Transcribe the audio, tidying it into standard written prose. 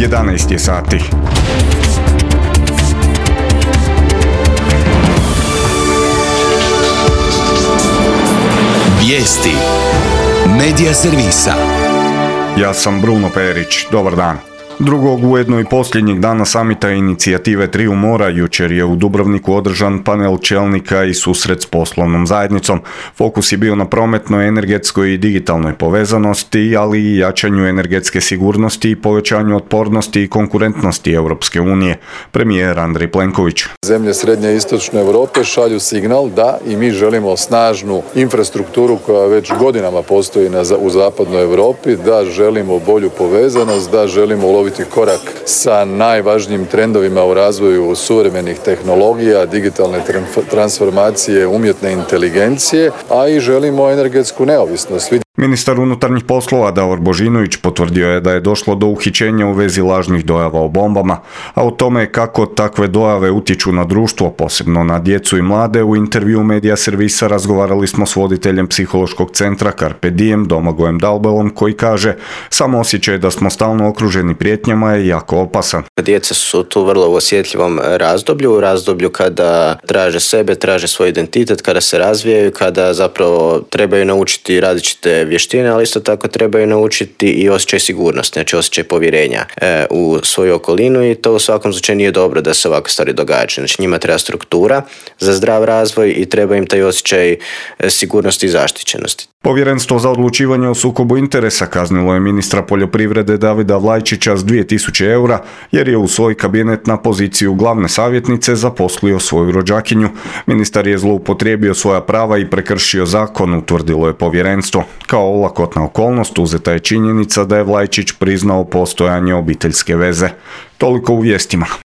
11 je sati. Vijesti Medija servisa. Ja sam Bruno Perić, dobar dan. Drugog, ujedno i posljednjeg dana samita inicijative Triju mora, jučer je u Dubrovniku održan panel čelnika i susret s poslovnom zajednicom. Fokus je bio na prometnoj, energetskoj i digitalnoj povezanosti, ali i jačanju energetske sigurnosti i povećanju otpornosti i konkurentnosti Europske unije. Premijer Andrej Plenković. Zemlje srednje i istočne Europe šalju signal da i mi želimo snažnu infrastrukturu koja već godinama postoji u zapadnoj Europi, da želimo bolju povezanost, da želimo uloviti korak sa najvažnijim trendovima u razvoju suvremenih tehnologija, digitalne transformacije, umjetne inteligencije, a i želimo energetsku neovisnost. Ministar unutarnjih poslova Davor Božinović potvrdio je da je došlo do uhićenja u vezi lažnih dojava o bombama, a o tome kako takve dojave utječu na društvo, posebno na djecu i mlade, u intervju Medija servisa razgovarali smo s voditeljem psihološkog centra Carpe Diem Domagojem Dalbelom, koji kaže: samo osjećaj da smo stalno okruženi prijetnjama je jako opasan. Djeca su tu vrlo u osjetljivom razdoblju, u razdoblju kada traže sebe, traže svoj identitet, kada se razvijaju, kada zapravo trebaju naučiti različite vještine, ali isto tako trebaju naučiti i osjećaj sigurnosti, znači osjećaj povjerenja u svoju okolinu, i to u svakom slučaju nije dobro da se ovakve stvari događaju. Znači njima treba struktura za zdrav razvoj i treba im taj osjećaj sigurnosti i zaštićenosti. Povjerenstvo za odlučivanje o sukobu interesa kaznilo je ministra poljoprivrede Davida Vlajčića s 2000 eura jer je u svoj kabinet na poziciju glavne savjetnice zaposlio svoju rođakinju. Ministar je zloupotrijebio svoja prava i prekršio zakon, utvrdilo je povjerenstvo. Kao olakotna okolnost uzeta je činjenica da je Vlajčić priznao postojanje obiteljske veze. Toliko u vijestima.